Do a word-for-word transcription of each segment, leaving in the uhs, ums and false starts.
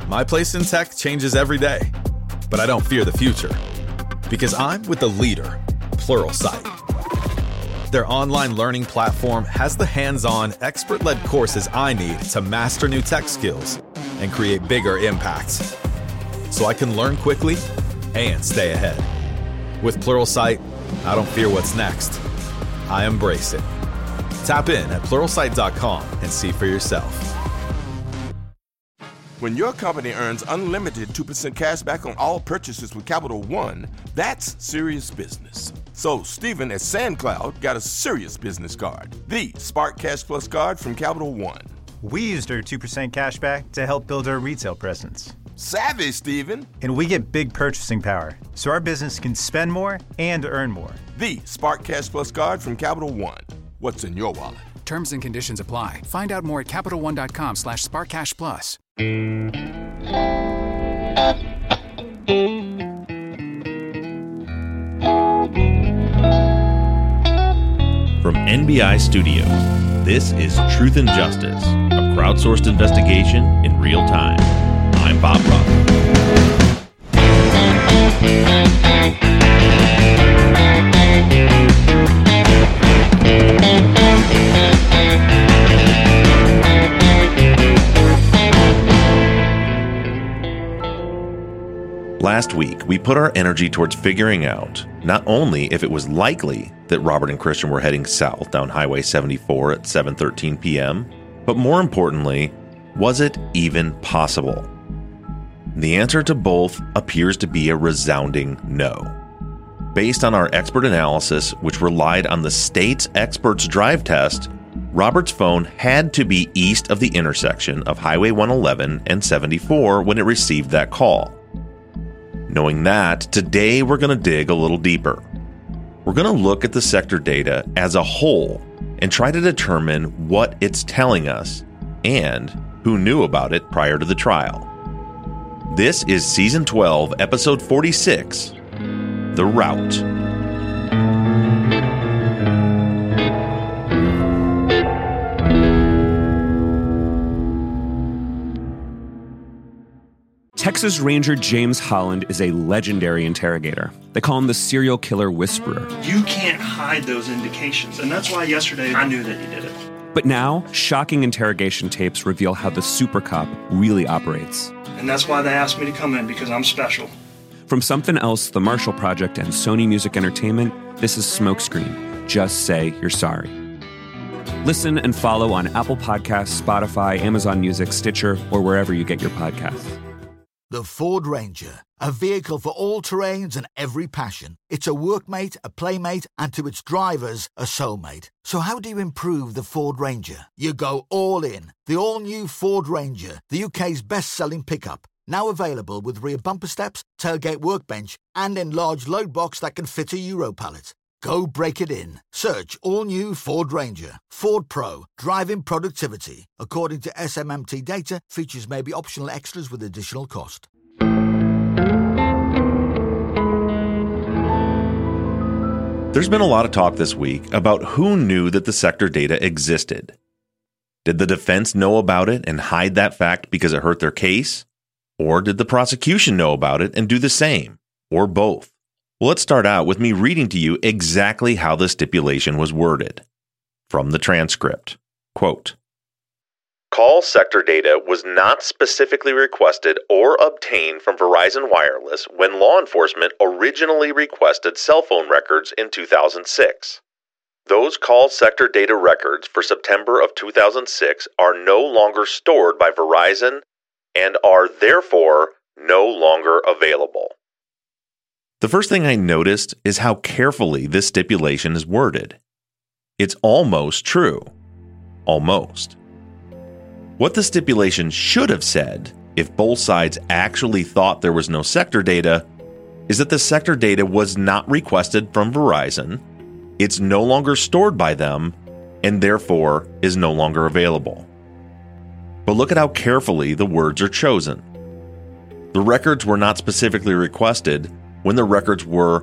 My place in tech changes every day, but I don't fear the future because I'm with the leader, Pluralsight. Their online learning platform has the hands-on, expert-led courses I need to master new tech skills and create bigger impacts, so I can learn quickly and stay ahead. With Pluralsight, I don't fear what's next. I embrace it. Tap in at pluralsight dot com and see for yourself. When your company earns unlimited two percent cash back on all purchases with Capital One, that's serious business. So Stephen at SandCloud got a serious business card, the Spark Cash Plus card from Capital One. We used our two percent cash back to help build our retail presence. Savvy, Stephen. And we get big purchasing power, so our business can spend more and earn more. The Spark Cash Plus card from Capital One. What's in your wallet? Terms and conditions apply. Find out more at CapitalOne.com slash SparkCashPlus. From N B I Studios, this is Truth and Justice, a crowdsourced investigation in real time. I'm Bob Roth. Last week, we put our energy towards figuring out not only if it was likely that Robert and Christian were heading south down Highway seventy-four at seven thirteen p.m., but more importantly, was it even possible? The answer to both appears to be a resounding no. Based on our expert analysis, which relied on the state's experts' drive test, Robert's phone had to be east of the intersection of Highway one eleven and seventy-four when it received that call. Knowing that, today we're going to dig a little deeper. We're going to look at the sector data as a whole and try to determine what it's telling us and who knew about it prior to the trial. This is Season twelve, Episode forty-six, The Route. Texas Ranger James Holland is a legendary interrogator. They call him the serial killer whisperer. You can't hide those indications, and that's why yesterday I knew that you did it. But now, shocking interrogation tapes reveal how the super cop really operates. And that's why they asked me to come in, because I'm special. From Something Else, The Marshall Project, and Sony Music Entertainment, this is Smokescreen. Just say you're sorry. Listen and follow on Apple Podcasts, Spotify, Amazon Music, Stitcher, or wherever you get your podcasts. The Ford Ranger, a vehicle for all terrains and every passion. It's a workmate, a playmate, and to its drivers, a soulmate. So how do you improve the Ford Ranger? You go all in. The all-new Ford Ranger, the U K's best-selling pickup. Now available with rear bumper steps, tailgate workbench, and enlarged load box that can fit a Euro pallet. Go break it in. Search all-new Ford Ranger. Ford Pro. Driving productivity. According to S M M T data, features may be optional extras with additional cost. There's been a lot of talk this week about who knew that the sector data existed. Did the defense know about it and hide that fact because it hurt their case? Or did the prosecution know about it and do the same? Or both? Well, let's start out with me reading to you exactly how the stipulation was worded. From the transcript, quote, "Call sector data was not specifically requested or obtained from Verizon Wireless when law enforcement originally requested cell phone records in two thousand six. Those call sector data records for September of two thousand six are no longer stored by Verizon and are therefore no longer available." The first thing I noticed is how carefully this stipulation is worded. It's almost true. Almost. What the stipulation should have said, if both sides actually thought there was no sector data, is that the sector data was not requested from Verizon, it's no longer stored by them, and therefore is no longer available. But look at how carefully the words are chosen. The records were not specifically requested when the records were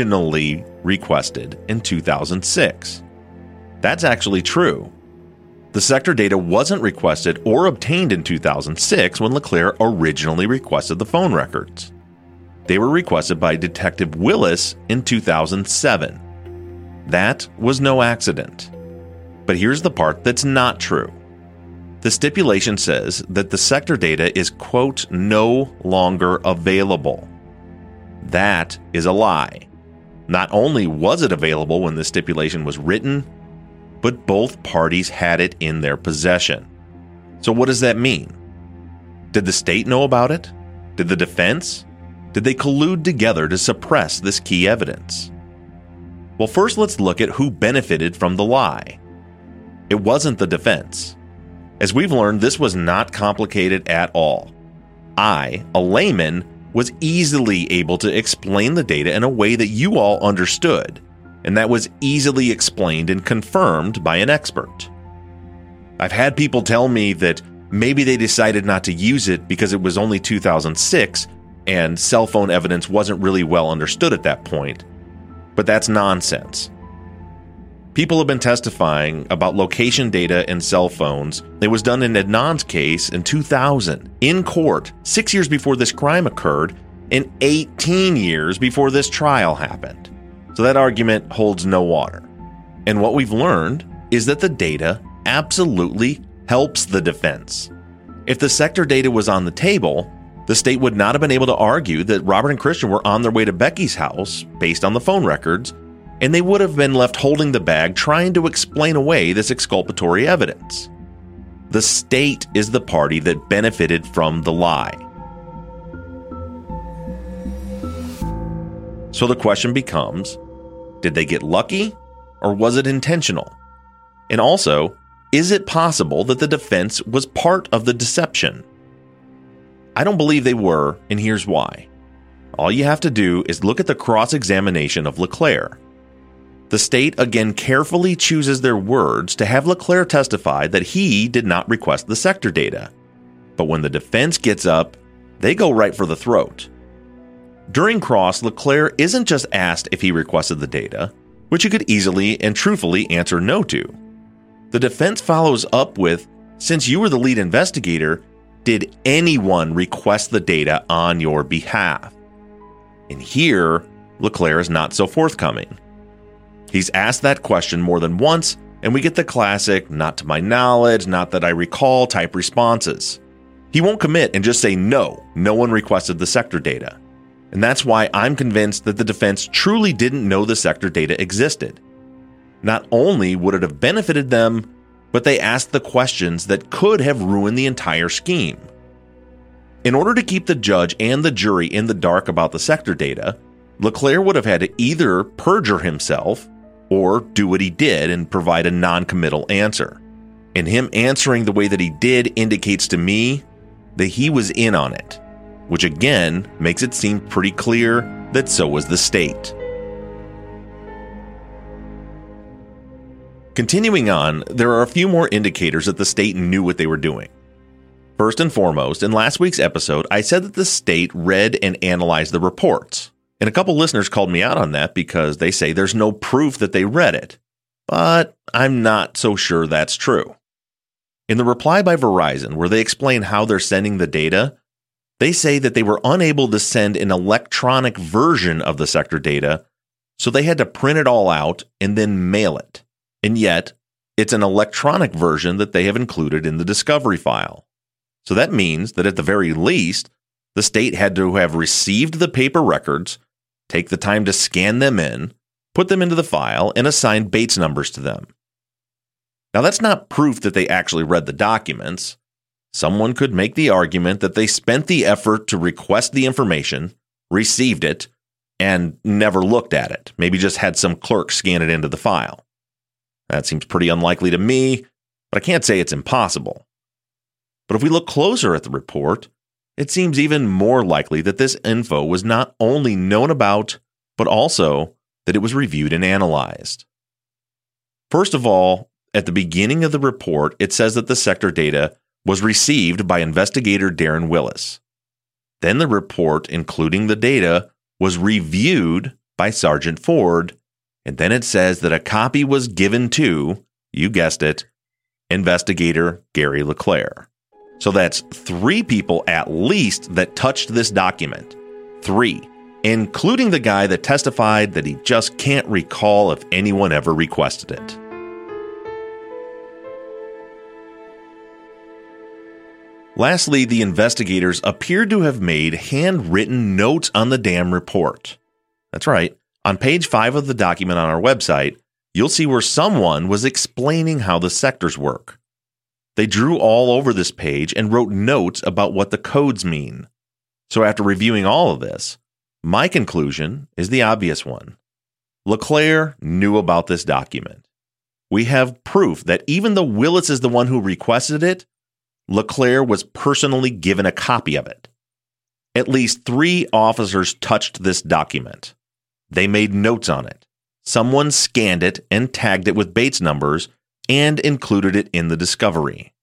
originally requested in two thousand six. That's actually true. The sector data wasn't requested or obtained in two thousand six when LeClaire originally requested the phone records. They were requested by Detective Willis in two thousand seven. That was no accident. But here's the part that's not true. The stipulation says that the sector data is, quote, no longer available. That is a lie. Not only was it available when the stipulation was written, but both parties had it in their possession. So what does that mean? Did the state know about it? Did the defense? Did they collude together to suppress this key evidence? Well, first let's look at who benefited from the lie. It wasn't the defense. As we've learned, this was not complicated at all. I, a layman, was easily able to explain the data in a way that you all understood, and that was easily explained and confirmed by an expert. I've had people tell me that maybe they decided not to use it because it was only two thousand six and cell phone evidence wasn't really well understood at that point, but that's nonsense. People have been testifying about location data and cell phones. It was done in Adnan's case in two thousand, in court, six years before this crime occurred, and eighteen years before this trial happened. So that argument holds no water. And what we've learned is that the data absolutely helps the defense. If the sector data was on the table, the state would not have been able to argue that Robert and Christian were on their way to Becky's house based on the phone records, and they would have been left holding the bag trying to explain away this exculpatory evidence. The state is the party that benefited from the lie. So the question becomes, did they get lucky or was it intentional? And also, is it possible that the defense was part of the deception? I don't believe they were, and here's why. All you have to do is look at the cross-examination of LeClaire. The state again carefully chooses their words to have LeClaire testify that he did not request the sector data. But when the defense gets up, they go right for the throat. During cross, LeClaire isn't just asked if he requested the data, which he could easily and truthfully answer no to. The defense follows up with, since you were the lead investigator, did anyone request the data on your behalf? And here, LeClaire is not so forthcoming. He's asked that question more than once, and we get the classic, not to my knowledge, not that I recall type responses. He won't commit and just say no, no one requested the sector data. And that's why I'm convinced that the defense truly didn't know the sector data existed. Not only would it have benefited them, but they asked the questions that could have ruined the entire scheme. In order to keep the judge and the jury in the dark about the sector data, LeClaire would have had to either perjure himself or do what he did and provide a non-committal answer. And him answering the way that he did indicates to me that he was in on it, which again makes it seem pretty clear that so was the state. Continuing on, there are a few more indicators that the state knew what they were doing. First and foremost, in last week's episode, I said that the state read and analyzed the reports. And a couple listeners called me out on that because they say there's no proof that they read it. But I'm not so sure that's true. In the reply by Verizon, where they explain how they're sending the data, they say that they were unable to send an electronic version of the sector data, so they had to print it all out and then mail it. And yet, it's an electronic version that they have included in the discovery file. So that means that at the very least, the state had to have received the paper records, take the time to scan them in, put them into the file, and assign Bates numbers to them. Now, that's not proof that they actually read the documents. Someone could make the argument that they spent the effort to request the information, received it, and never looked at it. Maybe just had some clerk scan it into the file. That seems pretty unlikely to me, but I can't say it's impossible. But if we look closer at the report, it seems even more likely that this info was not only known about, but also that it was reviewed and analyzed. First of all, at the beginning of the report, it says that the sector data was received by investigator Darren Willis. Then the report, including the data, was reviewed by Sergeant Ford, and then it says that a copy was given to, you guessed it, investigator Gary LeClaire. So that's three people at least that touched this document. Three, including the guy that testified that he just can't recall if anyone ever requested it. Lastly, the investigators appeared to have made handwritten notes on the dam report. That's right. On page five of the document on our website, you'll see where someone was explaining how the sectors work. They drew all over this page and wrote notes about what the codes mean. So after reviewing all of this, my conclusion is the obvious one. LeClaire knew about this document. We have proof that even though Willis is the one who requested it, LeClaire was personally given a copy of it. At least three officers touched this document. They made notes on it. Someone scanned it and tagged it with Bates numbers and included it in the discovery.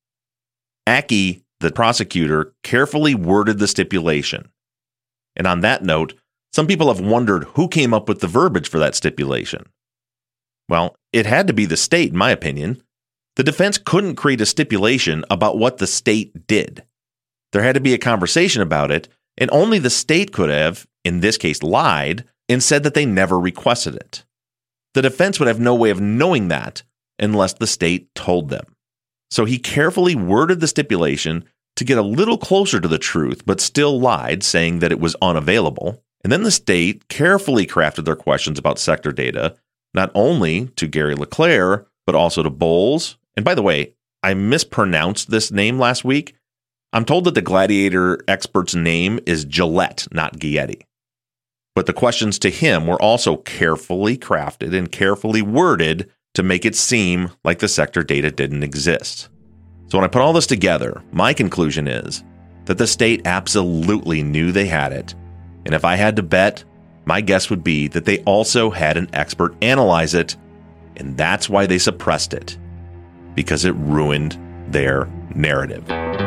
Aki, the prosecutor, carefully worded the stipulation. And on that note, some people have wondered who came up with the verbiage for that stipulation. Well, it had to be the state, in my opinion. The defense couldn't create a stipulation about what the state did. There had to be a conversation about it, and only the state could have, in this case, lied and said that they never requested it. The defense would have no way of knowing that unless the state told them. So he carefully worded the stipulation to get a little closer to the truth, but still lied, saying that it was unavailable. And then the state carefully crafted their questions about sector data, not only to Gary LeClaire, but also to Bowles. And by the way, I mispronounced this name last week. I'm told that the Gladiator expert's name is Gillette, not Giletti. But the questions to him were also carefully crafted and carefully worded to make it seem like the sector data didn't exist. So when I put all this together, my conclusion is that the state absolutely knew they had it. And if I had to bet, my guess would be that they also had an expert analyze it, and that's why they suppressed it, because it ruined their narrative.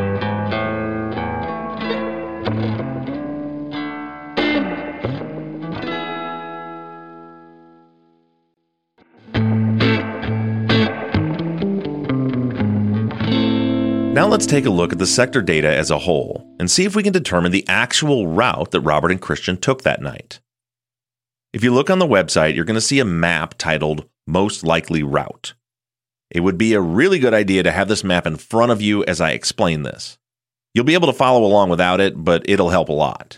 Now let's take a look at the sector data as a whole and see if we can determine the actual route that Robert and Christian took that night. If you look on the website, you're going to see a map titled Most Likely Route. It would be a really good idea to have this map in front of you as I explain this. You'll be able to follow along without it, but it'll help a lot.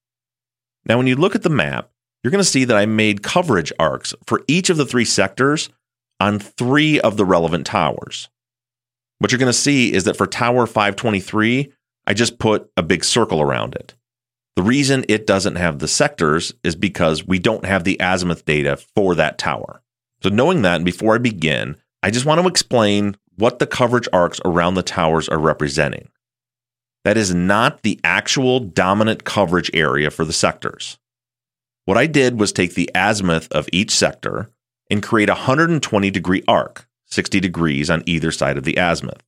Now, when you look at the map, you're going to see that I made coverage arcs for each of the three sectors on three of the relevant towers. What you're going to see is that for Tower five twenty-three, I just put a big circle around it. The reason it doesn't have the sectors is because we don't have the azimuth data for that tower. So knowing that, and before I begin, I just want to explain what the coverage arcs around the towers are representing. That is not the actual dominant coverage area for the sectors. What I did was take the azimuth of each sector and create a one hundred twenty degree arc, sixty degrees on either side of the azimuth.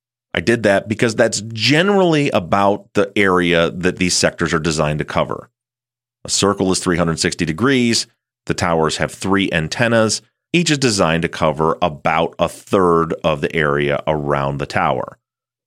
I did that because that's generally about the area that these sectors are designed to cover. A circle is three hundred sixty degrees. The towers have three antennas. Each is designed to cover about a third of the area around the tower.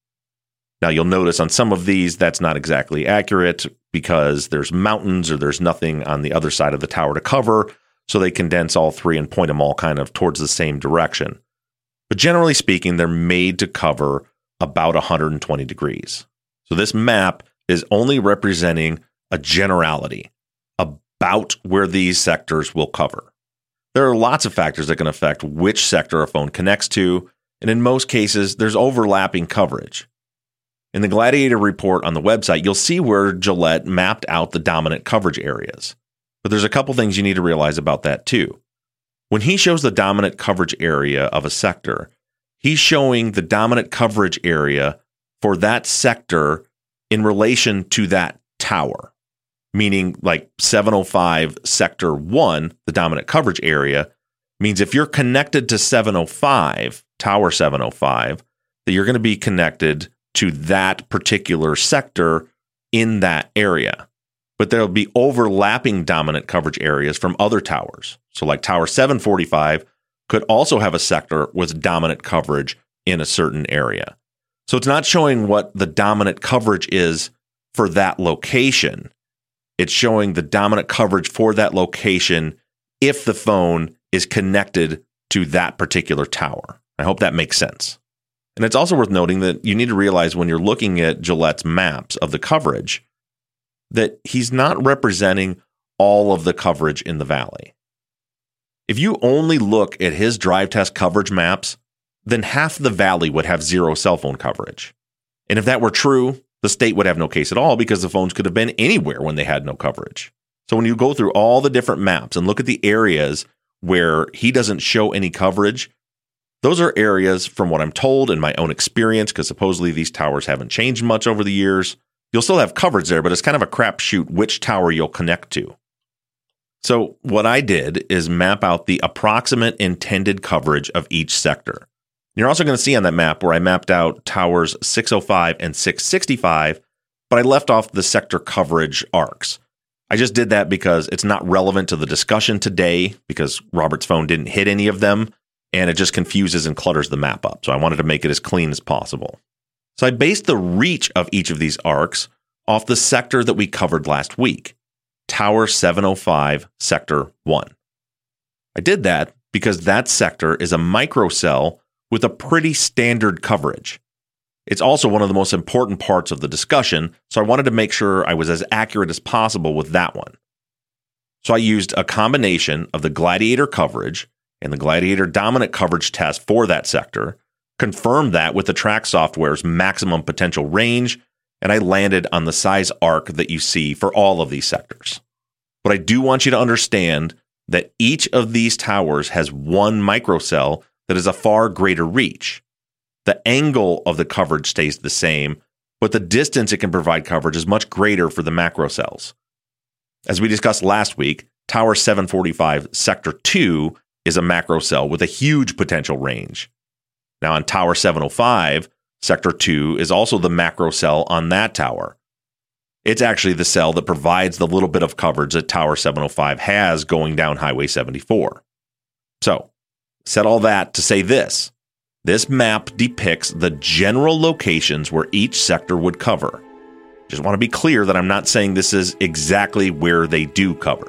Now, you'll notice on some of these, that's not exactly accurate because there's mountains or there's nothing on the other side of the tower to cover, so they condense all three and point them all kind of towards the same direction. But generally speaking, they're made to cover about one hundred twenty degrees. So this map is only representing a generality about where these sectors will cover. There are lots of factors that can affect which sector a phone connects to, and in most cases, there's overlapping coverage. In the Gladiator report on the website, you'll see where Gillette mapped out the dominant coverage areas. But there's a couple things you need to realize about that too. When he shows the dominant coverage area of a sector, he's showing the dominant coverage area for that sector in relation to that tower. Meaning like seven oh five sector one, the dominant coverage area, means if you're connected to seven oh five, tower seven oh five, that you're going to be connected to that particular sector in that area. But there'll be overlapping dominant coverage areas from other towers. So like tower seven forty-five could also have a sector with dominant coverage in a certain area. So it's not showing what the dominant coverage is for that location. It's showing the dominant coverage for that location if the phone is connected to that particular tower. I hope that makes sense. And it's also worth noting that you need to realize when you're looking at Gillette's maps of the coverage that he's not representing all of the coverage in the valley. If you only look at his drive test coverage maps, then half the valley would have zero cell phone coverage. And if that were true, the state would have no case at all because the phones could have been anywhere when they had no coverage. So when you go through all the different maps and look at the areas where he doesn't show any coverage, those are areas, from what I'm told in my own experience, because supposedly these towers haven't changed much over the years. You'll still have coverage there, but it's kind of a crapshoot which tower you'll connect to. So what I did is map out the approximate intended coverage of each sector. You're also going to see on that map where I mapped out towers six oh five and six sixty-five, but I left off the sector coverage arcs. I just did that because it's not relevant to the discussion today because Robert's phone didn't hit any of them, and it just confuses and clutters the map up. So I wanted to make it as clean as possible. So I based the reach of each of these arcs off the sector that we covered last week, Tower seven oh five, Sector one. I did that because that sector is a microcell with a pretty standard coverage. It's also one of the most important parts of the discussion, so I wanted to make sure I was as accurate as possible with that one. So I used a combination of the Gladiator coverage and the Gladiator dominant coverage test for that sector, confirmed that with the track software's maximum potential range, and I landed on the size arc that you see for all of these sectors. But I do want you to understand that each of these towers has one microcell that is a far greater reach. The angle of the coverage stays the same, but the distance it can provide coverage is much greater for the macro cells. As we discussed last week, Tower seven forty-five Sector two is a macro cell with a huge potential range. Now on Tower seven oh five, Sector two is also the macro cell on that tower. It's actually the cell that provides the little bit of coverage that Tower seven oh five has going down Highway seventy-four. So, said all that to say this. This map depicts the general locations where each sector would cover. Just want to be clear that I'm not saying this is exactly where they do cover.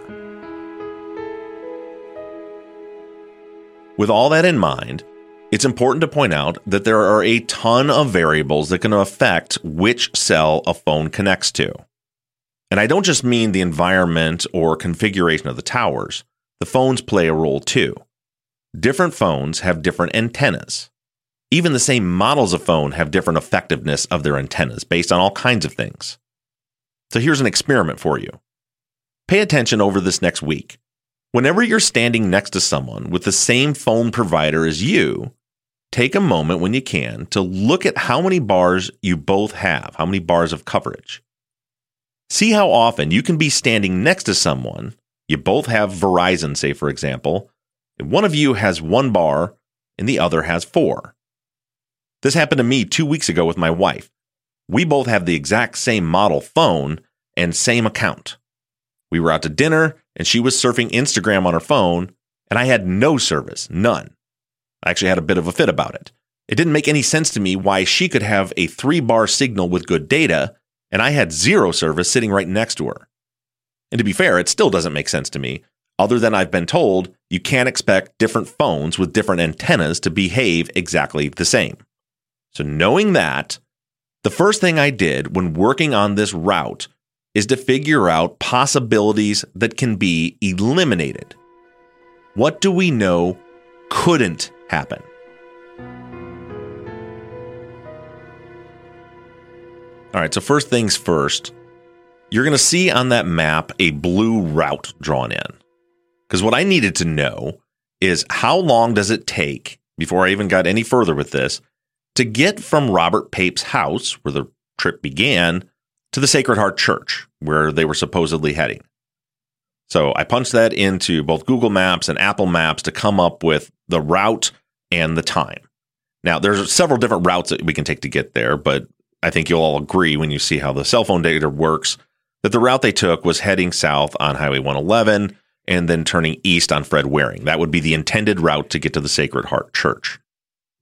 With all that in mind, it's important to point out that there are a ton of variables that can affect which cell a phone connects to. And I don't just mean the environment or configuration of the towers. The phones play a role too. Different phones have different antennas. Even the same models of phone have different effectiveness of their antennas based on all kinds of things. So here's an experiment for you. Pay attention over this next week. Whenever you're standing next to someone with the same phone provider as you, take a moment when you can to look at how many bars you both have, how many bars of coverage. See how often you can be standing next to someone, you both have Verizon, say for example, and one of you has one bar and the other has four. This happened to me two weeks ago with my wife. We both have the exact same model phone and same account. We were out to dinner and she was surfing Instagram on her phone and I had no service, none. I actually had a bit of a fit about it. It didn't make any sense to me why she could have a three-bar signal with good data and I had zero service sitting right next to her. And to be fair, it still doesn't make sense to me, other than I've been told you can't expect different phones with different antennas to behave exactly the same. So knowing that, the first thing I did when working on this route is to figure out possibilities that can be eliminated. What do we know couldn't happen? All right, so first things first, you're going to see on that map a blue route drawn in. Because what I needed to know is how long does it take, before I even got any further with this, to get from Robert Pape's house, where the trip began, to the Sacred Heart Church, where they were supposedly heading. So I punched that into both Google Maps and Apple Maps to come up with the route and the time. Now, there's several different routes that we can take to get there, but I think you'll all agree when you see how the cell phone data works that the route they took was heading south on Highway one eleven and then turning east on Fred Waring. That would be the intended route to get to the Sacred Heart Church.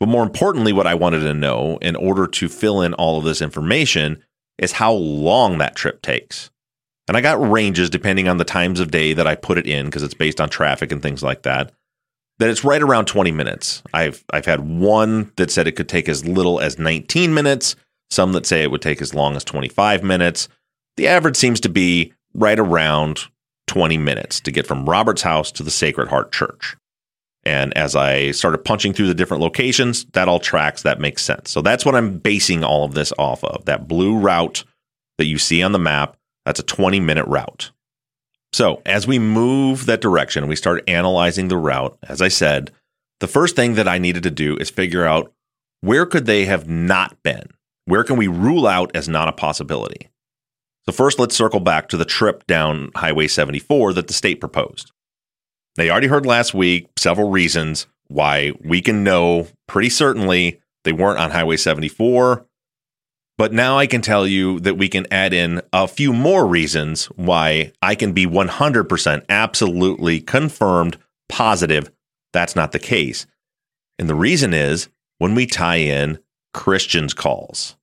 But more importantly, what I wanted to know in order to fill in all of this information is how long that trip takes. And I got ranges depending on the times of day that I put it in, because it's based on traffic and things like that, that it's right around twenty minutes. I've I've had one that said it could take as little as nineteen minutes, some that say it would take as long as twenty-five minutes. The average seems to be right around twenty minutes to get from Robert's house to the Sacred Heart Church. And as I started punching through the different locations, that all tracks, that makes sense. So that's what I'm basing all of this off of. That blue route that you see on the map, that's a twenty minute route. So as we move that direction, we start analyzing the route. As I said, the first thing that I needed to do is figure out where could they have not been? Where can we rule out as not a possibility? So first, let's circle back to the trip down Highway seventy-four that the state proposed. They already heard last week several reasons why we can know pretty certainly they weren't on Highway seventy-four. But now I can tell you that we can add in a few more reasons why I can be one hundred percent absolutely confirmed, positive that's not the case. And the reason is when we tie in Christian's calls.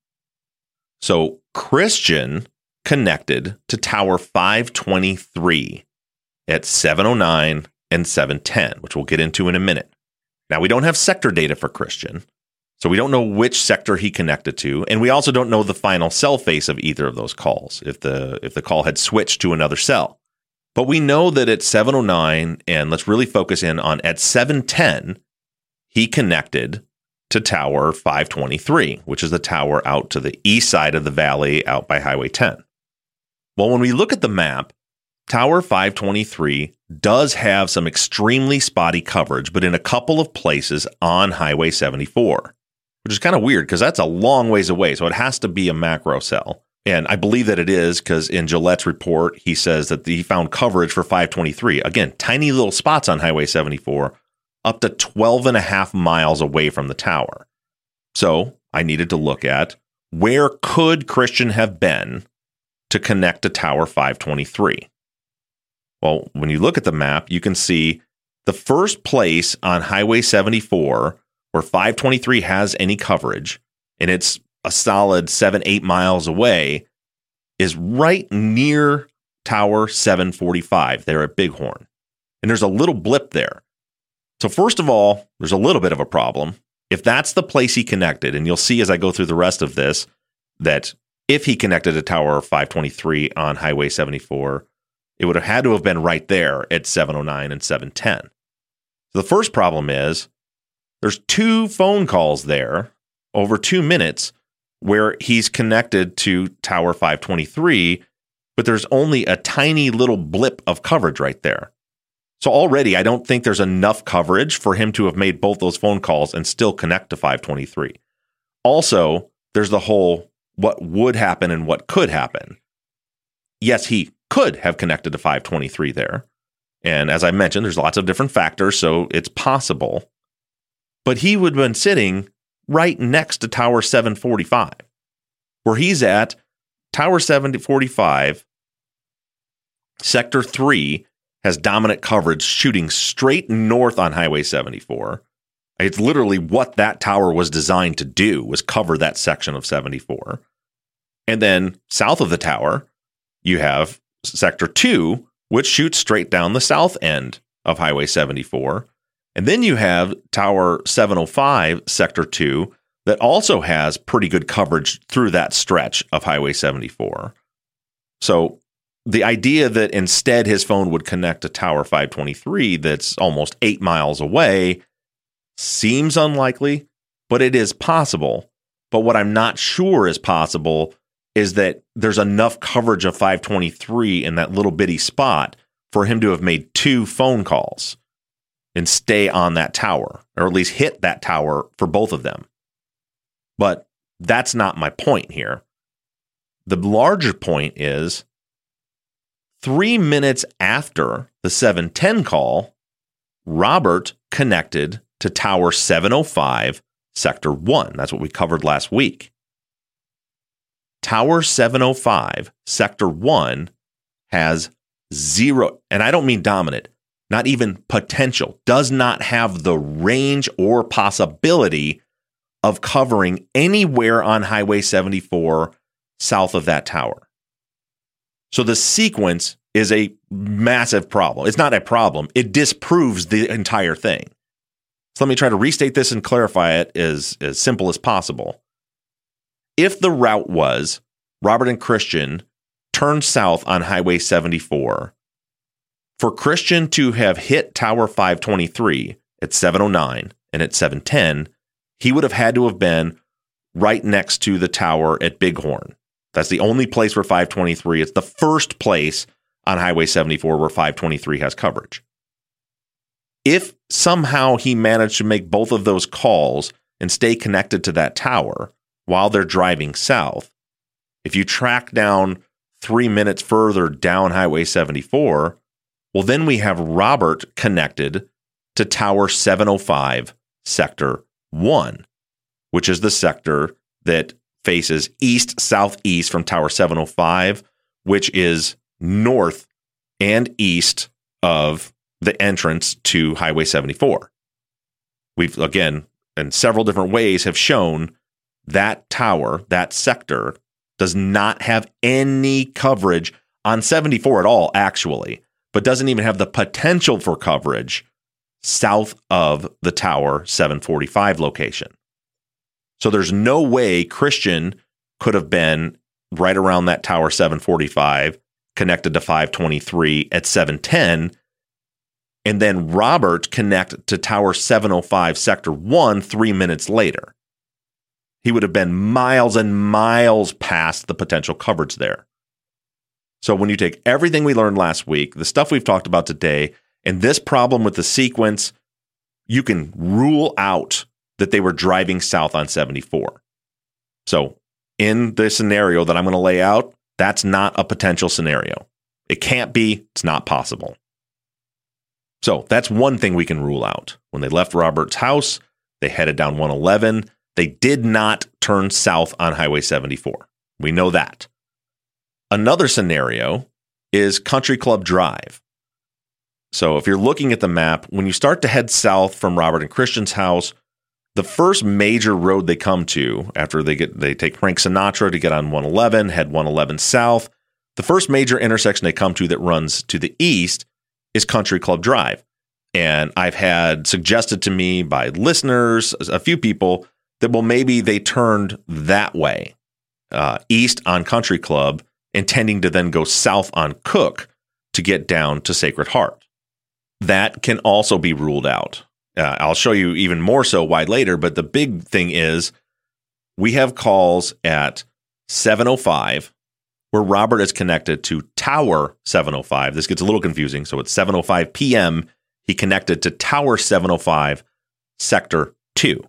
So Christian connected to Tower five twenty-three at seven oh nine and seven ten, which we'll get into in a minute. Now, we don't have sector data for Christian, so we don't know which sector he connected to, and we also don't know the final cell face of either of those calls, if the if the call had switched to another cell. But we know that at seven oh nine, and let's really focus in on at seven ten, he connected to Tower five twenty-three, which is the tower out to the east side of the valley out by Highway ten. Well, when we look at the map, Tower five twenty-three does have some extremely spotty coverage, but in a couple of places on Highway seventy-four, which is kind of weird because that's a long ways away. So it has to be a macro cell. And I believe that it is because in Gillette's report, he says that he found coverage for five twenty-three. Again, tiny little spots on Highway seventy-four, up to twelve and a half miles away from the tower. So I needed to look at where could Christian have been to connect to Tower five twenty-three. Well, when you look at the map, you can see the first place on Highway seventy-four where five twenty-three has any coverage, and it's a solid seven, eight miles away, is right near Tower seven forty-five there at Bighorn. And there's a little blip there. So first of all, there's a little bit of a problem. If that's the place he connected, and you'll see as I go through the rest of this, that if he connected to Tower five twenty-three on Highway seventy-four, it would have had to have been right there at seven oh nine and seven ten. So the first problem is there's two phone calls there over two minutes where he's connected to Tower five twenty-three, but there's only a tiny little blip of coverage right there. So already I don't think there's enough coverage for him to have made both those phone calls and still connect to five twenty-three. Also, there's the whole what would happen and what could happen. Yes, he could have connected to five twenty-three there. And as I mentioned, there's lots of different factors, so it's possible. But he would have been sitting right next to Tower seven forty-five. Where he's at, Tower seven forty-five, Sector three, has dominant coverage shooting straight north on Highway seventy-four. It's literally what that tower was designed to do, was cover that section of seventy-four. And then south of the tower, you have Sector two, which shoots straight down the south end of Highway seventy-four. And then you have Tower seven oh five, Sector two, that also has pretty good coverage through that stretch of Highway seventy-four. So the idea that instead his phone would connect to Tower five twenty-three that's almost eight miles away seems unlikely, but it is possible. But what I'm not sure is possible is that there's enough coverage of five twenty-three in that little bitty spot for him to have made two phone calls and stay on that tower, or at least hit that tower for both of them. But that's not my point here. The larger point is three minutes after the seven ten call, Robert connected to Tower seven oh five, Sector one. That's what we covered last week. Tower seven oh five, Sector one, has zero, and I don't mean dominant, not even potential, does not have the range or possibility of covering anywhere on Highway seventy-four south of that tower. So the sequence is a massive problem. It's not a problem. It disproves the entire thing. So let me try to restate this and clarify it as, as simple as possible. If the route was Robert and Christian turned south on Highway seventy-four, for Christian to have hit Tower five twenty-three at seven oh nine and at seven ten, he would have had to have been right next to the tower at Bighorn. That's the only place where five twenty-three, it's the first place on Highway seventy-four where five twenty-three has coverage. If somehow he managed to make both of those calls and stay connected to that tower while they're driving south, if you track down three minutes further down Highway seventy-four, well, then we have Robert connected to Tower seven oh five, Sector one, which is the sector that faces east-southeast from Tower seven oh five, which is north and east of the entrance to Highway seventy-four. We've, again, in several different ways, have shown that tower, that sector, does not have any coverage on seventy-four at all, actually, but doesn't even have the potential for coverage south of the Tower seven forty-five location. So there's no way Christian could have been right around that Tower seven forty-five connected to five twenty-three at seven ten, and then Robert connect to Tower seven oh five Sector one three minutes later. He would have been miles and miles past the potential coverage there. So when you take everything we learned last week, the stuff we've talked about today, and this problem with the sequence, you can rule out that they were driving south on seventy-four. So in the scenario that I'm going to lay out, that's not a potential scenario. It can't be. It's not possible. So that's one thing we can rule out. When they left Robert's house, they headed down one eleven. They did not turn south on Highway seventy-four. We know that. Another scenario is Country Club Drive. So if you're looking at the map, when you start to head south from Robert and Christian's house, the first major road they come to after they get they take Frank Sinatra to get on one eleven, head one eleven south, the first major intersection they come to that runs to the east is Country Club Drive. And I've had suggested to me by listeners, a few people, that, well, maybe they turned that way, uh, east on Country Club, intending to then go south on Cook to get down to Sacred Heart. That can also be ruled out. Uh, I'll show you even more so why later, but the big thing is we have calls at seven oh five where Robert is connected to Tower seven oh five. This gets a little confusing. So at seven oh five p.m., he connected to Tower seven oh five, Sector two.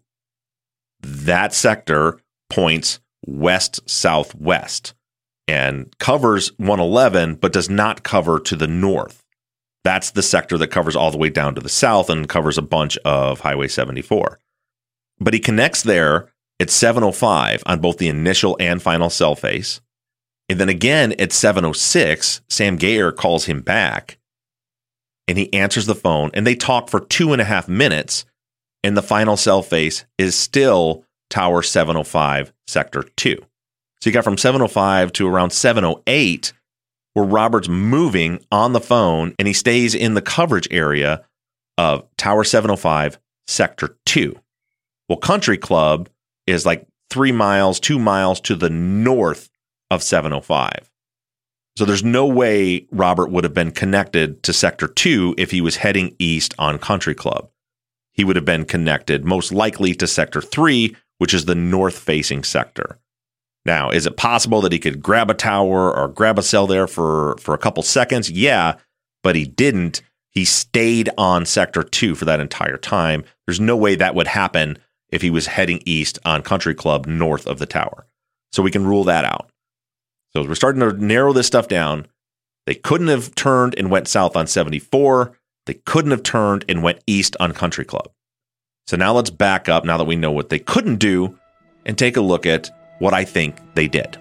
That sector points west-southwest and covers one eleven, but does not cover to the north. That's the sector that covers all the way down to the south and covers a bunch of Highway seventy-four. But he connects there at seven oh five on both the initial and final cell face. And then again at seven oh six, Sam Gayer calls him back and he answers the phone and they talk for two and a half minutes. And the final cell face is still Tower seven oh five, Sector two. So you got from seven oh five to around seven oh eight, where Robert's moving on the phone, and he stays in the coverage area of Tower seven oh five, Sector two. Well, Country Club is like three miles, two miles to the north of seven oh five. So there's no way Robert would have been connected to Sector two if he was heading east on Country Club. He would have been connected most likely to Sector three, which is the north-facing sector. Now, is it possible that he could grab a tower or grab a cell there for, for a couple seconds? Yeah, but he didn't. He stayed on Sector two for that entire time. There's no way that would happen if he was heading east on Country Club north of the tower. So we can rule that out. So we're starting to narrow this stuff down. They couldn't have turned and went south on seventy-four. They couldn't have turned and went east on Country Club. So now let's back up, now that we know what they couldn't do, and take a look at what I think they did.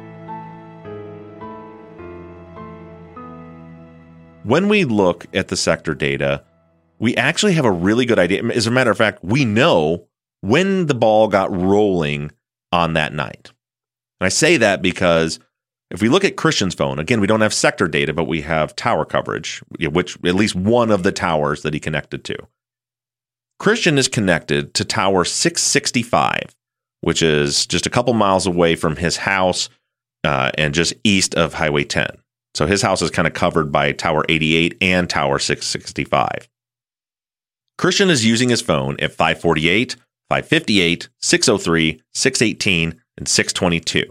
When we look at the sector data, we actually have a really good idea. As a matter of fact, we know when the ball got rolling on that night. And I say that because if we look at Christian's phone, again, we don't have sector data, but we have tower coverage, which at least one of the towers that he connected to. Christian is connected to tower six sixty-five, which is just a couple miles away from his house uh, and just east of Highway ten. So his house is kind of covered by tower eighty-eight and tower six sixty-five. Christian is using his phone at five forty-eight, five fifty-eight, six oh three, six eighteen, and six twenty-two.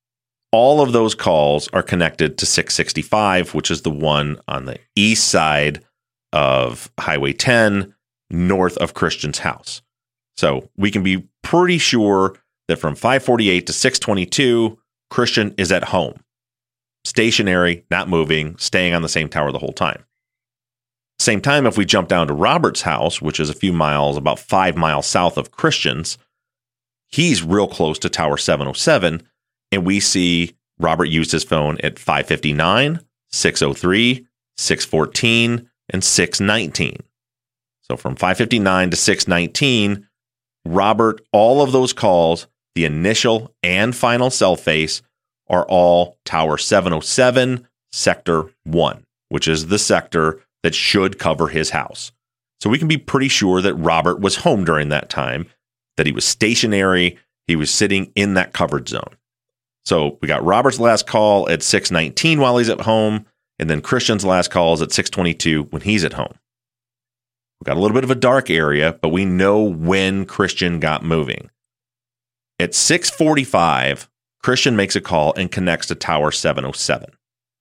All of those calls are connected to six sixty-five, which is the one on the east side of Highway ten, north of Christian's house. So we can be pretty sure that from five forty-eight to six twenty-two, Christian is at home. Stationary, not moving, staying on the same tower the whole time. Same time, if we jump down to Robert's house, which is a few miles, about five miles south of Christian's, he's real close to tower seven oh seven, and we see Robert used his phone at five fifty-nine, six oh three, six fourteen, and six nineteen. So from five fifty-nine to six nineteen, Robert, all of those calls, the initial and final cell face, are all tower seven oh seven, sector one, which is the sector that should cover his house. So we can be pretty sure that Robert was home during that time, that he was stationary, he was sitting in that covered zone. So we got Robert's last call at six nineteen while he's at home, and then Christian's last call is at six twenty-two when he's at home. We've got a little bit of a dark area, but we know when Christian got moving. At six forty-five, Christian makes a call and connects to tower seven oh seven.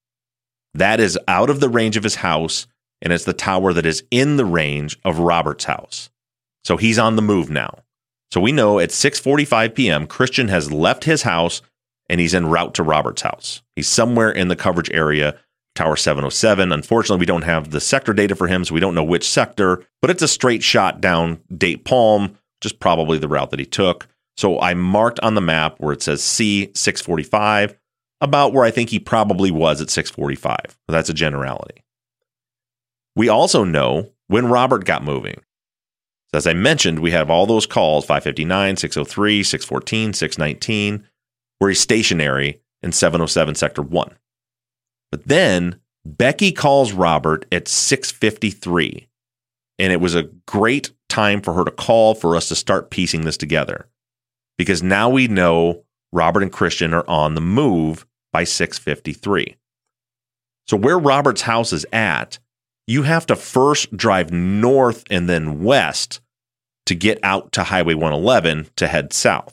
That is out of the range of his house, and it's the tower that is in the range of Robert's house. So he's on the move now. So we know at six forty-five p.m., Christian has left his house, and he's en route to Robert's house. He's somewhere in the coverage area, tower seven oh seven. Unfortunately, we don't have the sector data for him, so we don't know which sector, but it's a straight shot down Date Palm, just probably the route that he took. So I marked on the map where it says C six forty-five, about where I think he probably was at six forty-five. So that's a generality. We also know when Robert got moving. So as I mentioned, we have all those calls, five fifty-nine, six oh three, six fourteen, six nineteen, where he's stationary in seven oh seven sector one. But then Becky calls Robert at six fifty-three, and it was a great time for her to call for us to start piecing this together, because now we know Robert and Christian are on the move by six fifty-three. So where Robert's house is at, you have to first drive north and then west to get out to Highway one eleven to head south.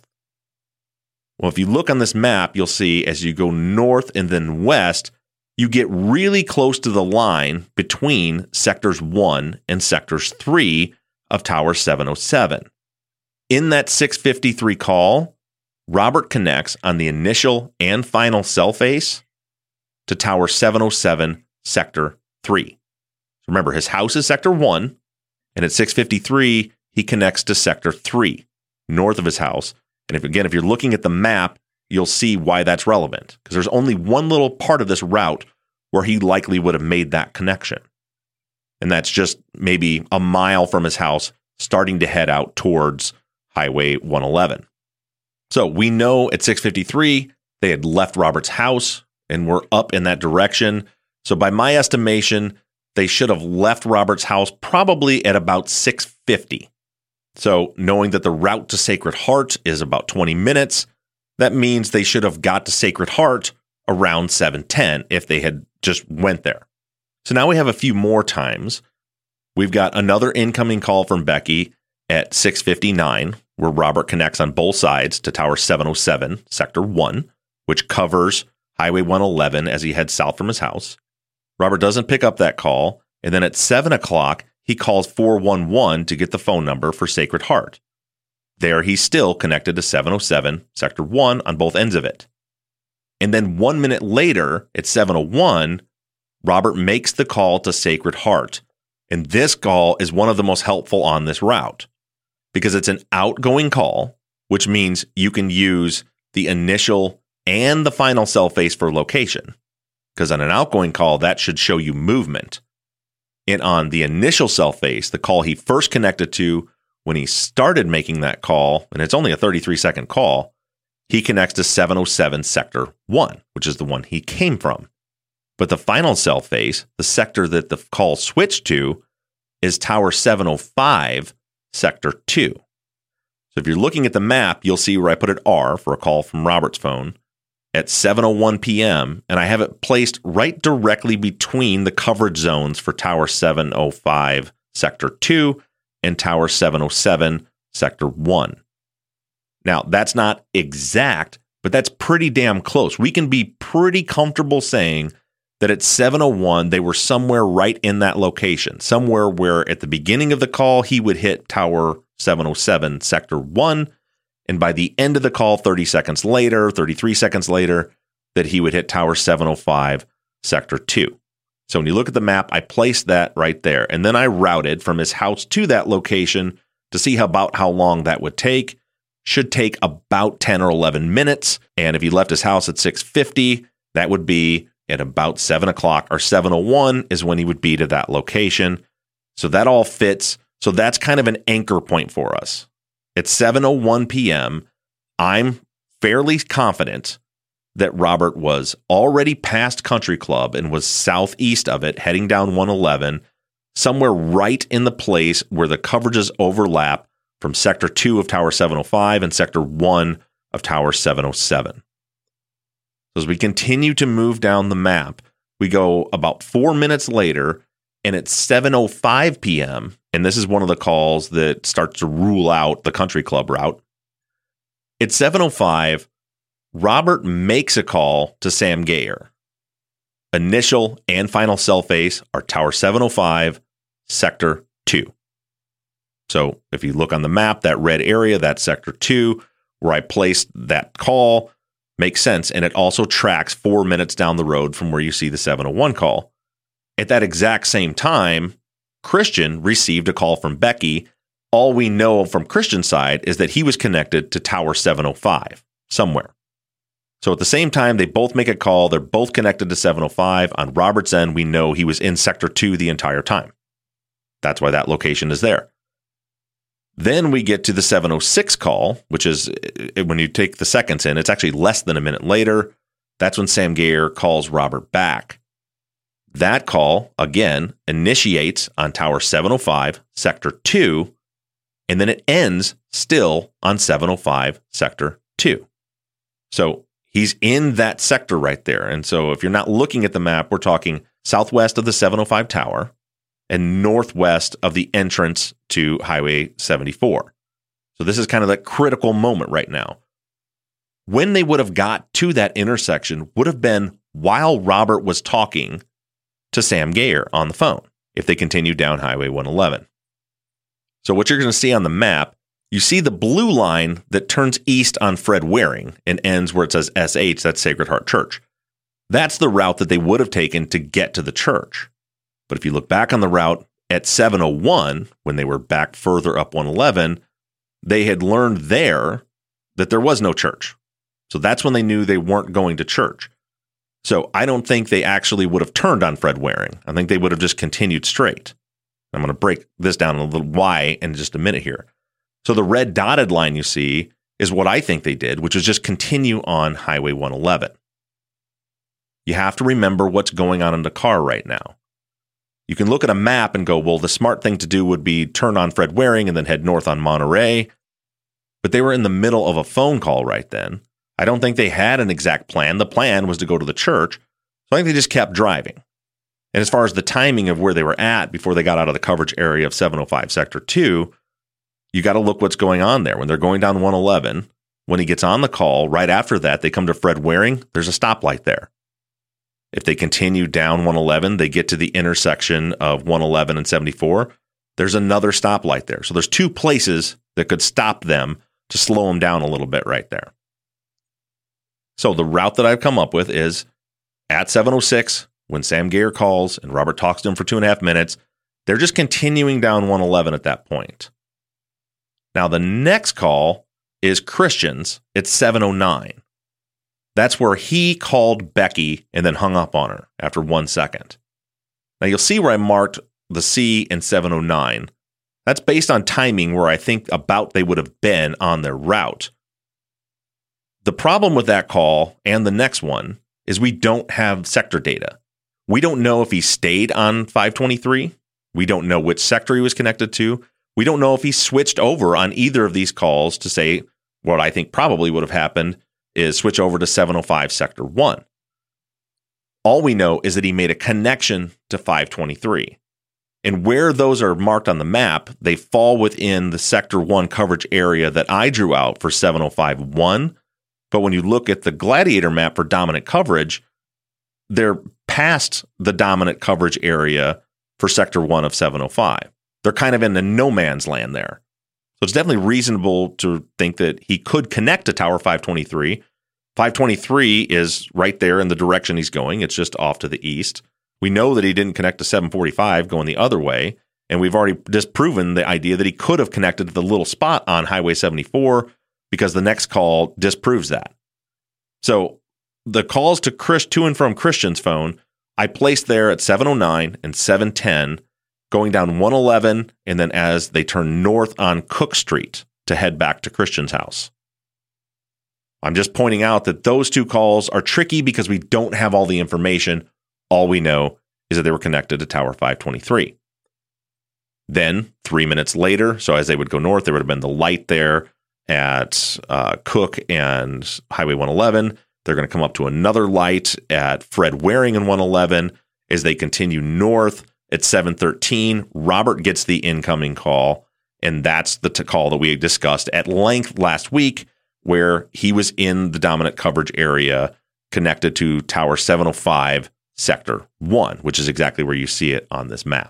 Well, if you look on this map, you'll see as you go north and then west, you get really close to the line between sectors one and sectors three of tower seven oh seven. In that six fifty-three call, Robert connects on the initial and final cell face to tower seven oh seven sector three. Remember, his house is sector one, and at six fifty-three, he connects to sector three, north of his house. And if again, if you're looking at the map, you'll see why that's relevant, because there's only one little part of this route where he likely would have made that connection. And that's just maybe a mile from his house, starting to head out towards Highway one eleven. So we know at six fifty-three, they had left Robert's house and were up in that direction. So by my estimation, they should have left Robert's house probably at about six fifty. So knowing that the route to Sacred Heart is about twenty minutes, that means they should have got to Sacred Heart around seven ten if they had just went there. So now we have a few more times. We've got another incoming call from Becky at six fifty-nine, where Robert connects on both sides to tower seven oh seven, sector one, which covers Highway one eleven as he heads south from his house. Robert doesn't pick up that call, and then at seven o'clock, he calls four one one to get the phone number for Sacred Heart. There, he's still connected to seven oh seven, sector one on both ends of it. And then one minute later, at seven oh one, Robert makes the call to Sacred Heart. And this call is one of the most helpful on this route, because it's an outgoing call, which means you can use the initial and the final cell face for location. Because on an outgoing call, that should show you movement. And on the initial cell face, the call he first connected to when he started making that call, and it's only a thirty-three second call, he connects to seven oh seven Sector one, which is the one he came from. But the final cell phase, the sector that the call switched to, is Tower seven oh five Sector two. So if you're looking at the map, you'll see where I put an R for a call from Robert's phone at seven oh one p.m., and I have it placed right directly between the coverage zones for Tower seven oh five Sector two and Tower seven oh seven Sector one. Now, that's not exact, but that's pretty damn close. We can be pretty comfortable saying that at seven oh one, they were somewhere right in that location, somewhere where at the beginning of the call, he would hit Tower seven oh seven Sector one, and by the end of the call, thirty seconds later, thirty-three seconds later, that he would hit Tower seven oh five Sector two. So when you look at the map, I placed that right there, and then I routed from his house to that location to see how, about how long that would take. Should take about ten or eleven minutes, and if he left his house at six fifty, that would be at about seven o'clock, or seven oh one is when he would be to that location. So that all fits. So that's kind of an anchor point for us. At seven oh one p.m., I'm fairly confident that Robert was already past Country Club and was southeast of it, heading down one eleven, somewhere right in the place where the coverages overlap from Sector two of Tower seven oh five and Sector one of Tower seven oh seven. So as we continue to move down the map, we go about four minutes later, and at seven oh five p.m., and this is one of the calls that starts to rule out the Country Club route. At seven oh five, Robert makes a call to Sam Gayer. Initial and final cell phase are Tower seven oh five, Sector two. So if you look on the map, that red area, that's Sector two, where I placed that call, makes sense. And it also tracks four minutes down the road from where you see the seven oh one call. At that exact same time, Christian received a call from Becky. All we know from Christian's side is that he was connected to Tower seven oh five somewhere. So at the same time, they both make a call. They're both connected to seven oh five. On Robert's end, we know he was in Sector two the entire time. That's why that location is there. Then we get to the seven oh six call, which is when you take the seconds in, it's actually less than a minute later. That's when Sam Gayer calls Robert back. That call, again, initiates on Tower seven oh five, Sector two, and then it ends still on seven oh five, Sector two. So he's in that sector right there. And so if you're not looking at the map, we're talking southwest of the seven oh five tower and northwest of the entrance to Highway seventy-four. So this is kind of that critical moment right now. When they would have got to that intersection would have been while Robert was talking to Sam Gayer on the phone, if they continued down Highway one eleven. So what you're going to see on the map, you see the blue line that turns east on Fred Waring and ends where it says S H, that's Sacred Heart Church. That's the route that they would have taken to get to the church. But if you look back on the route at seven oh one, when they were back further up one eleven, they had learned there that there was no church. So that's when they knew they weren't going to church. So I don't think they actually would have turned on Fred Waring. I think they would have just continued straight. I'm going to break this down a little why in just a minute here. So the red dotted line you see is what I think they did, which was just continue on Highway one eleven. You have to remember what's going on in the car right now. You can look at a map and go, well, the smart thing to do would be turn on Fred Waring and then head north on Monterey. But they were in the middle of a phone call right then. I don't think they had an exact plan. The plan was to go to the church. So I think they just kept driving. And as far as the timing of where they were at before they got out of the coverage area of seven oh five Sector two, you got to look what's going on there. When they're going down one eleven, when he gets on the call, right after that, they come to Fred Waring. There's a stoplight there. If they continue down one eleven, they get to the intersection of one eleven and seventy-four. There's another stoplight there. So there's two places that could stop them to slow them down a little bit right there. So the route that I've come up with is at seven oh six, when Sam Gayer calls and Robert talks to him for two and a half minutes, they're just continuing down one eleven at that point. Now the next call is Christian's at seven oh nine. That's where he called Becky and then hung up on her after one second. Now you'll see where I marked the C in seven oh nine. That's based on timing where I think about they would have been on their route. The problem with that call and the next one is we don't have sector data. We don't know if he stayed on five twenty-three. We don't know which sector he was connected to. We don't know if he switched over on either of these calls to say what I think probably would have happened is switch over to seven oh five sector one. All we know is that he made a connection to five twenty-three. And where those are marked on the map, they fall within the sector one coverage area that I drew out for seven oh five one. But when you look at the Gladiator map for dominant coverage, they're past the dominant coverage area for sector one of seven oh five. They're kind of in the no man's land there. So it's definitely reasonable to think that he could connect to Tower five twenty-three. five twenty-three is right there in the direction he's going. It's just off to the east. We know that he didn't connect to seven forty-five going the other way. And we've already disproven the idea that he could have connected to the little spot on Highway seventy-four because the next call disproves that. So the calls to Chris, to and from Christian's phone, I placed there at seven oh nine and seven ten, going down one eleven, and then as they turn north on Cook Street to head back to Christian's house. I'm just pointing out that those two calls are tricky because we don't have all the information. All we know is that they were connected to Tower five twenty-three. Then, three minutes later, so as they would go north, there would have been the light there at uh, Cook and Highway one eleven. They're going to come up to another light at Fred Waring and one eleven. As they continue north at seven thirteen, Robert gets the incoming call, and that's the t- call that we discussed at length last week, where he was in the dominant coverage area connected to Tower seven oh five, Sector one, which is exactly where you see it on this map.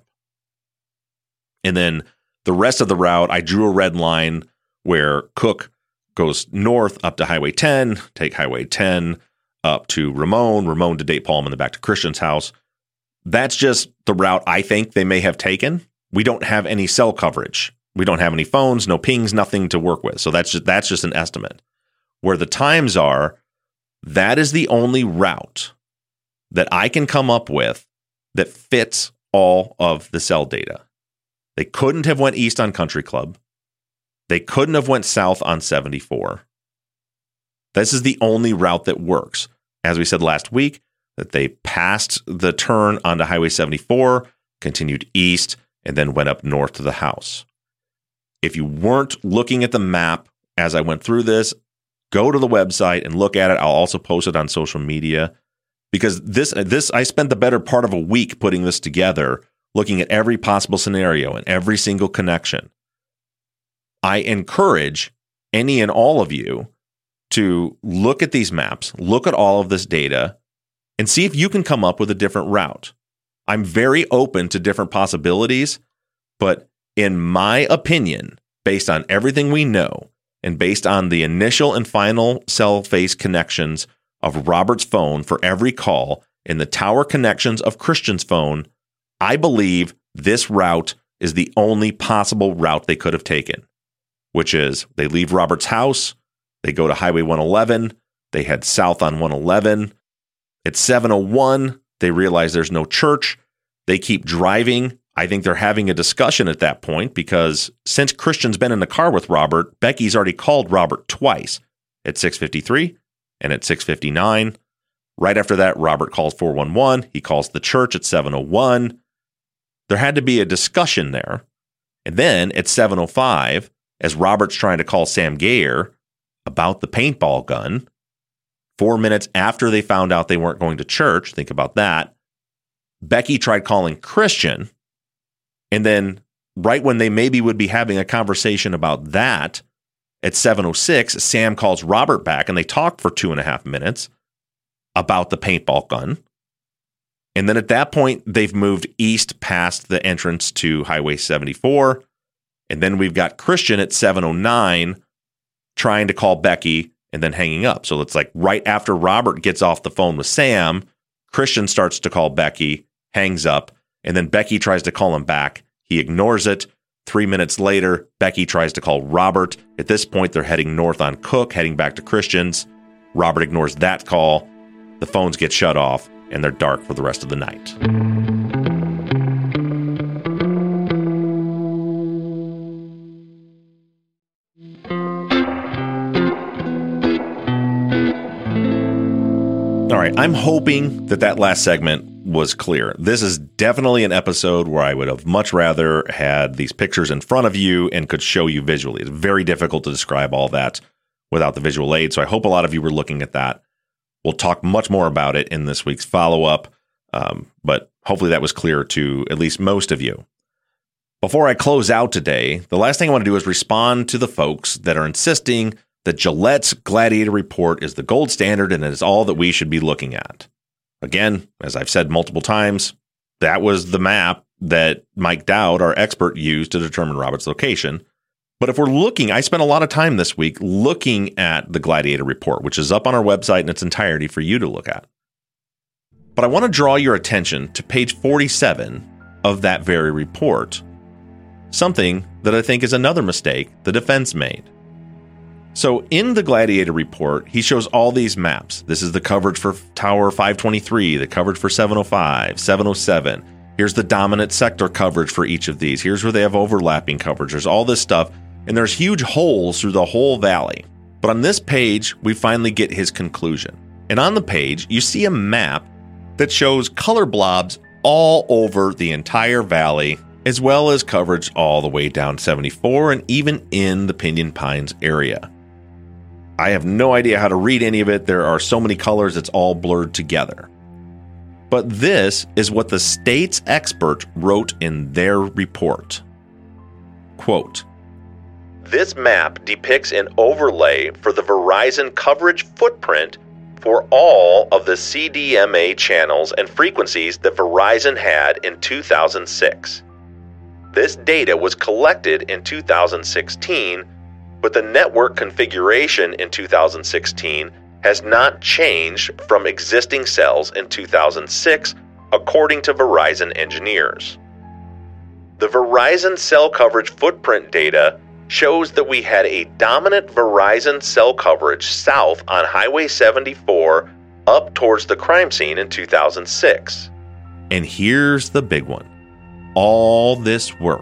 And then the rest of the route, I drew a red line where Cook goes north up to Highway ten, take Highway ten up to Ramon, Ramon to Date Palm, and then back to Christian's house. That's just the route I think they may have taken. We don't have any cell coverage. We don't have any phones, no pings, nothing to work with. So that's just, that's just an estimate. Where the times are, that is the only route that I can come up with that fits all of the cell data. They couldn't have went east on Country Club. They couldn't have went south on seventy-four. This is the only route that works. As we said last week, that they passed the turn onto Highway seventy-four, continued east, and then went up north to the house. If you weren't looking at the map as I went through this, go to the website and look at it. I'll also post it on social media because this, this I spent the better part of a week putting this together, looking at every possible scenario and every single connection. I encourage any and all of you to look at these maps, look at all of this data, and see if you can come up with a different route. I'm very open to different possibilities, but in my opinion, based on everything we know, and based on the initial and final cell face connections of Robert's phone for every call and the tower connections of Christian's phone, I believe this route is the only possible route they could have taken, which is they leave Robert's house, they go to Highway one eleven, they head south on one eleven. At seven oh one, they realize there's no church. They keep driving. I think they're having a discussion at that point because since Christian's been in the car with Robert, Becky's already called Robert twice, at six fifty-three and at six fifty-nine. Right after that, Robert calls four one one. He calls the church at seven oh one. There had to be a discussion there. And then at seven oh five, as Robert's trying to call Sam Gayer about the paintball gun, four minutes after they found out they weren't going to church, think about that, Becky tried calling Christian. And then right when they maybe would be having a conversation about that, at seven oh six, Sam calls Robert back and they talk for two and a half minutes about the paintball gun. And then at that point, they've moved east past the entrance to Highway seventy-four. And then we've got Christian at seven oh nine trying to call Becky and then hanging up. So it's like right after Robert gets off the phone with Sam, Christian starts to call Becky, hangs up, and then Becky tries to call him back. He ignores it. Three minutes later, Becky tries to call Robert. At this point, they're heading north on Cook, heading back to Christian's. Robert ignores that call. The phones get shut off, and they're dark for the rest of the night. right, I'm hoping that that last segment was clear. This is definitely an episode where I would have much rather had these pictures in front of you and could show you visually. It's very difficult to describe all that without the visual aid, so I hope a lot of you were looking at that. We'll talk much more about it in this week's follow-up, um, but hopefully that was clear to at least most of you. Before I close out today, the last thing I want to do is respond to the folks that are insisting that Gillette's Gladiator Report is the gold standard and it is all that we should be looking at. Again, as I've said multiple times, that was the map that Mike Dowd, our expert, used to determine Robert's location. But if we're looking, I spent a lot of time this week looking at the Gladiator Report, which is up on our website in its entirety for you to look at. But I want to draw your attention to page forty-seven of that very report, something that I think is another mistake the defense made. So in the Gladiator Report, he shows all these maps. This is the coverage for Tower five twenty-three, the coverage for seven oh five, seven oh seven. Here's the dominant sector coverage for each of these. Here's where they have overlapping coverage. There's all this stuff, and there's huge holes through the whole valley. But on this page, we finally get his conclusion. And on the page, you see a map that shows color blobs all over the entire valley, as well as coverage all the way down seventy-four and even in the Pinyon Pines area. I have no idea how to read any of it. There are so many colors, it's all blurred together. But this is what the state's expert wrote in their report. Quote, "This map depicts an overlay for the Verizon coverage footprint for all of the C D M A channels and frequencies that Verizon had in two thousand six. This data was collected in two thousand sixteen, but the network configuration in two thousand sixteen has not changed from existing cells in two thousand six, according to Verizon engineers. The Verizon cell coverage footprint data shows that we had a dominant Verizon cell coverage south on Highway seventy-four up towards the crime scene in two thousand six. And here's the big one. All this work,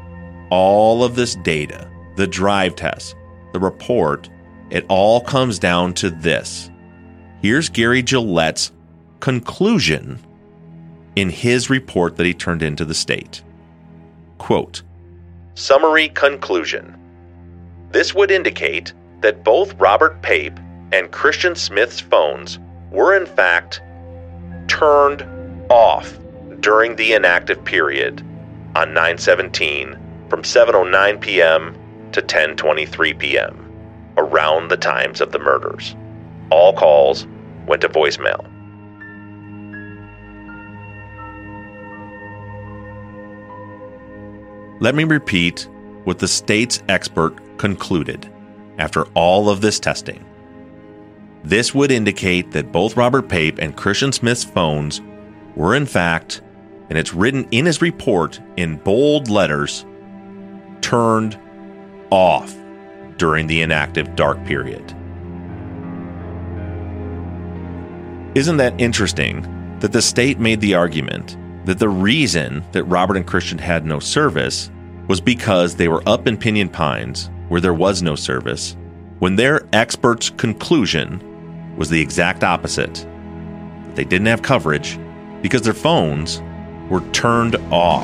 all of this data, the drive test, the report, it all comes down to this. Here's Gary Gillette's conclusion in his report that he turned into the state. Quote, "Summary conclusion. This would indicate that both Robert Pape and Christian Smith's phones were in fact turned off during the inactive period on nine seventeen from seven oh nine p.m. to ten twenty-three p.m., around the times of the murders. All calls went to voicemail." Let me repeat what the state's expert concluded after all of this testing. This would indicate that both Robert Pape and Christian Smith's phones were in fact, and it's written in his report in bold letters, turned off during the inactive dark period. Isn't that interesting that the state made the argument that the reason that Robert and Christian had no service was because they were up in Pinyon Pines where there was no service, when their expert's conclusion was the exact opposite, that they didn't have coverage because their phones were turned off.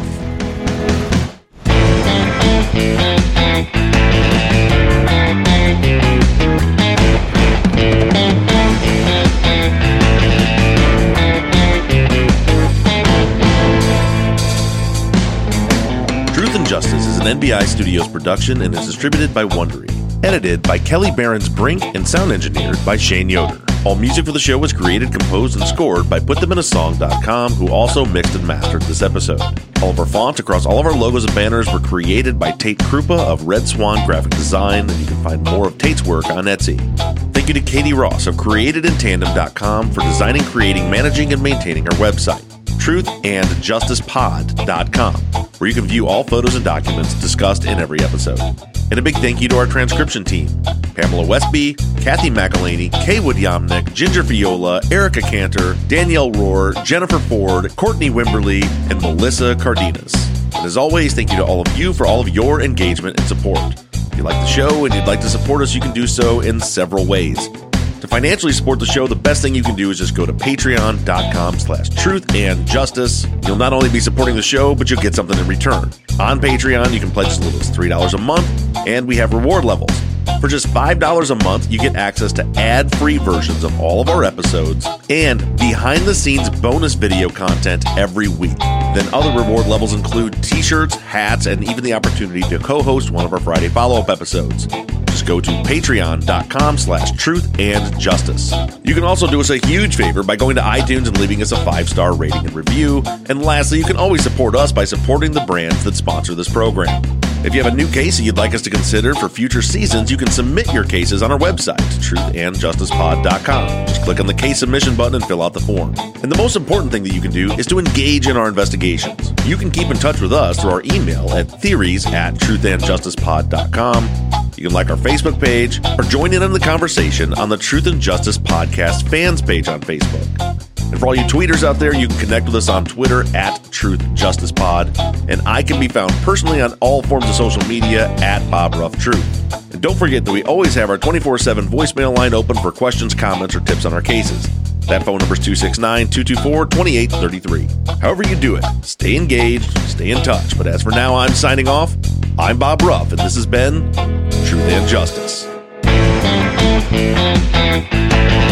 Truth and Justice is an N B I Studios production and is distributed by Wondery. Edited by Kelly Barons Brink and sound engineered by Shane Yoder. All music for the show was created, composed, and scored by put them in a song dot com, who also mixed and mastered this episode. All of our fonts across all of our logos and banners were created by Tate Krupa of Red Swan Graphic Design, and you can find more of Tate's work on Etsy. Thank you to Katie Ross of created in tandem dot com for designing, creating, managing, and maintaining our website. truth and justice pod dot com, where you can view all photos and documents discussed in every episode. And a big thank you to our transcription team: Pamela Westby, Kathy McElhaney, Kaywood Yomnick, Ginger Viola, Erica Cantor, Danielle Rohr, Jennifer Ford, Courtney Wimberly, and Melissa Cardenas. And as always, thank you to all of you for all of your engagement and support. If you like the show and you'd like to support us, you can do so in several ways. To financially support the show, the best thing you can do is just go to patreon.com slash truth and justice. You'll not only be supporting the show, but you'll get something in return. On Patreon, you can pledge as little as three dollars a month, and we have reward levels. For just five dollars a month, you get access to ad-free versions of all of our episodes and behind-the-scenes bonus video content every week. Then other reward levels include t-shirts, hats, and even the opportunity to co-host one of our Friday follow-up episodes. Just go to patreon.com slash truth and justice. You can also do us a huge favor by going to iTunes and leaving us a five-star rating and review. And lastly, you can always support us by supporting the brands that sponsor this program. If you have a new case that you'd like us to consider for future seasons, you can submit your cases on our website, truth and justice pod dot com. Just click on the case submission button and fill out the form. And the most important thing that you can do is to engage in our investigations. You can keep in touch with us through our email at theories at truth and justice pod dot com. You can like our Facebook page or join in on the conversation on the Truth and Justice Podcast fans page on Facebook. And for all you tweeters out there, you can connect with us on Twitter at Truth Justice Pod. And I can be found personally on all forms of social media at Bob Ruff Truth. And don't forget that we always have our twenty-four seven voicemail line open for questions, comments, or tips on our cases. That phone number is two six nine, two two four, two eight three three. However you do it, stay engaged, stay in touch. But as for now, I'm signing off. I'm Bob Ruff, and this has been Truth and Justice.